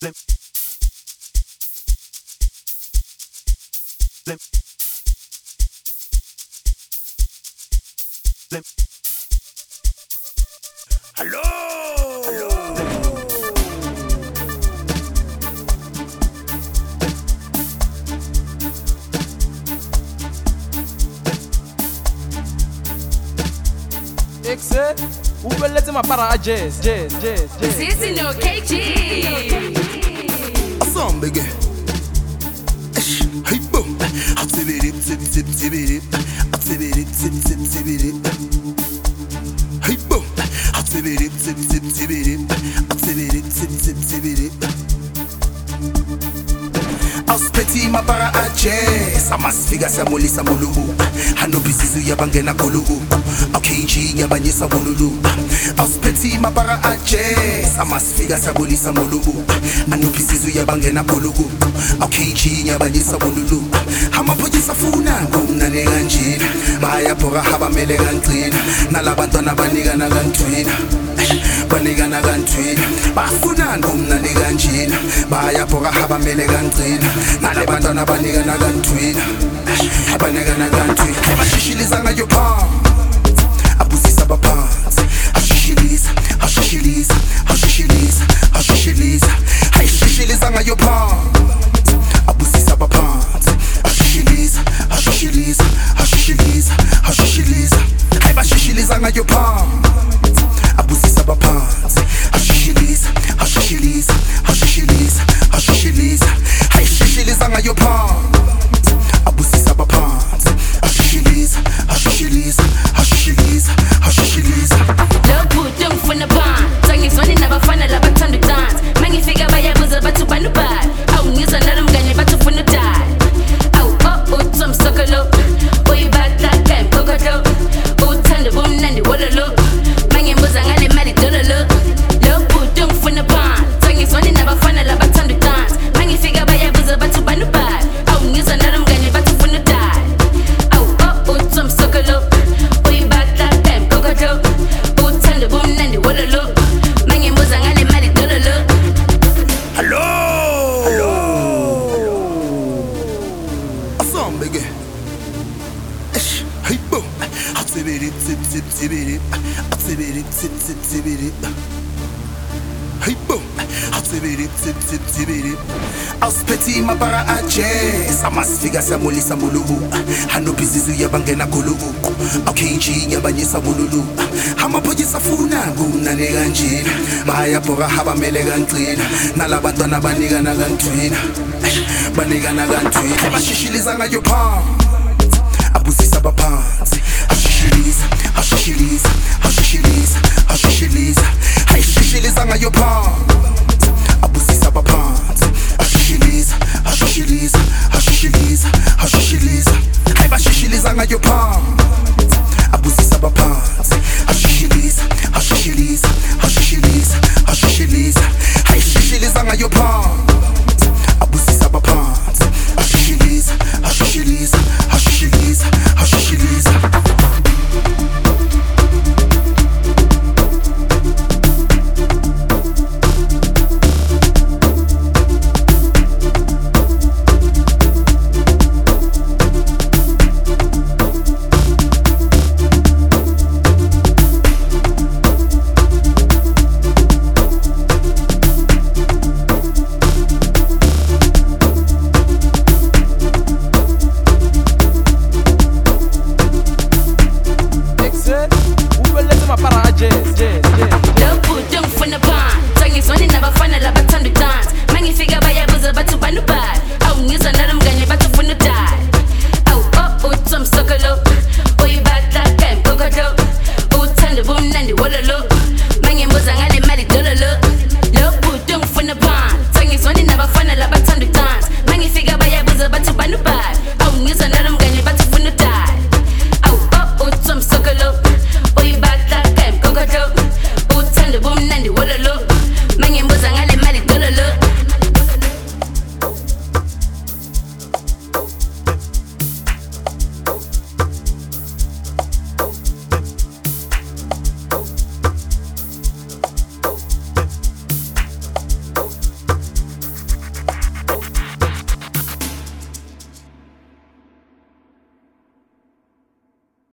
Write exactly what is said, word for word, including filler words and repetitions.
Hello. Hello. Exe, ubeleze mapara a jazz, jazz, jazz, jazz. Sissy no K G. Asambege. Hey boom. Atibiri, tib, tib, tibiri. Atibiri, tib, tib, tibiri. Hey boom. Atibiri, tib, tib, tibiri. Atibiri, tib, tib, tibiri. Auspeti mapara a jazz. Amasfiga samulisa mulubu. Hanobisizu yabangena kulubu. K G yabanyisa bululu. Auspeti mapara a jazz. Amasfiga samulisa mulubu. Hanobisizu yabangena kulubu. K G yabanyisa bululu. Hamapojisa funa ngumnane kanjena. Bayapora habamele kanqina. Nalabantwana banikana kantwina. Banikana kantwina. Bafuna ngumnane kanjena. Bayapora habamele kanqina. Nalabantwana banikana kantwina. Banikana kantwina. Bashishiliza ngayo phansi. Abusisa baphansi. Ashishiliza, ashishiliza, ashishiliza, ashishiliza. Ayishishiliza ngayo phansi. Abusisa baphansi. Ashishiliza, ashishiliza, ashishiliza, ashishiliza. Ayibashishiliza ngayo phansi. Abusisa baphansi. Ashishiliza, ashishiliza, ashishiliza, ashishiliza. Ayishishiliza ngayo phansi. Abusisa baphansi. Ashishiliza, ashishiliza, ashishiliza, ashishiliza. Lokhu tungifuna phansi. Sangizwani nabafana labathanda dance. Mangifika bayabuza bathu banubani. Awu ngizwa nalomngane bathu ufuna udala. Awu oh uthi umsokolo. Uyibata game kokolo. Uthanda bomnandi wololo. Mangibuza ngale mali dololo. Lokhu tungifuna phansi. Sangizwani nabafana labathanda dance. Mangifika bayabuza bathu banubani. Awu ngizwa nalomngane bathu ufuna udala. Awu oh uthi umsokolo. Uyibata game kokolo. Uthanda bomnandi wololo. Mangibuza ngale mali dololo. Hello. Hello. Asambege. Hey boom. Atibiri, tib, tib, tibiri. Atibiri, tib, tib, tibiri. Hey boom. Atibiri, tib, tib, tibiri. Auspeti mapara a jazz. Amasfiga samulisa mulubu. Hanobisizu yabangena kulubu. K G yabanyisa bululu. Hamapojisa funa ngumnane kanjena. Bayapora habamele kanqina. Nalabantwana banikana kantwina. Banikana kantwina. Bashishiliza ngayo phansi. Abusisa baphansi. Ashishiliza, ashishiliza, ashishiliza, ashishiliza. Ayishishiliza ngayo phansi.